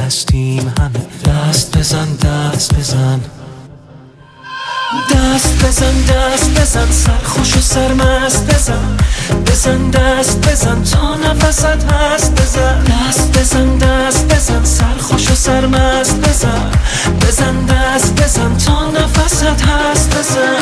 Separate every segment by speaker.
Speaker 1: دستیم همه. دست بزن دست بزن، دست بزن دست بزن، سرخوش و سرمست بزن. بزن دست بزن تا نفست هست بزن. دست بزن دست بزن، سرخوش و سرمست بزن. بزن دست بزن تا نفست هست بزن.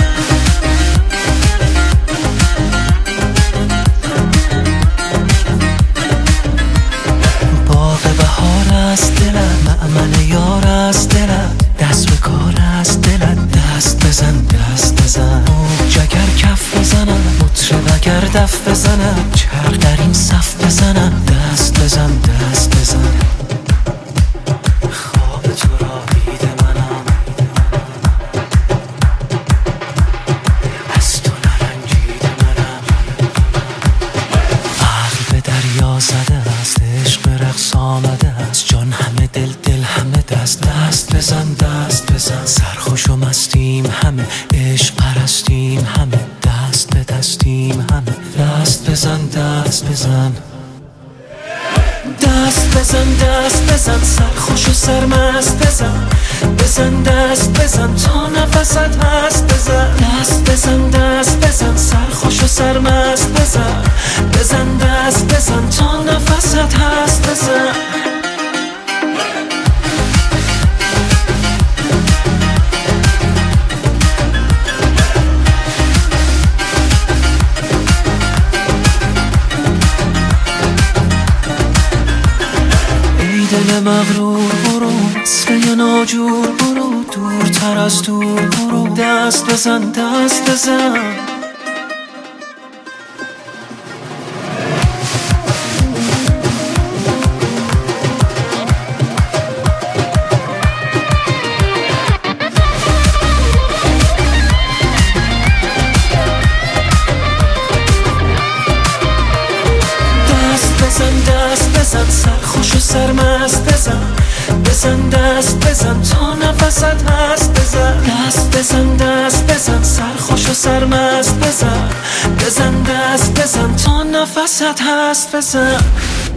Speaker 1: باغ بهار است دلت، مأمن یار است دلت، دست به کار است دلت. دست بزن دست بزن، جگر کف بزنم، مطرب اگر دف بزنم، چرخ در این صف بزنم. دست بزن دست بزن، خواب تو را دیده منم، از تو نرنجیده منم. عقل به دریا زده است، عشق رقص آمده است، جان همه دل دل همه دست. دست بزن دست بزن، سرخوش و مستیم همه، عشق پرستیم همه، دست به دستیم همه. دست بزن دست بزن، دست بزن دست بزن، سرخوش و سرمست بزن. بزن دست بزن تا نفست هست بزن. دست بزن دست بزن، سرخوش و سرمست بزن. بزن دست بزن تا نفست هست بزن. دل مغرور برو، مسته ناجور برو، دورتر از دور برو. دست بزن دست بزن، دست بزن سرخوش و سرمست بزن. بزن دست بزن تا نفست هست بزن. دست بزن دست بزن، سرخوش و سرمست بزن. بزن دست بزن تا نفست هست بزن.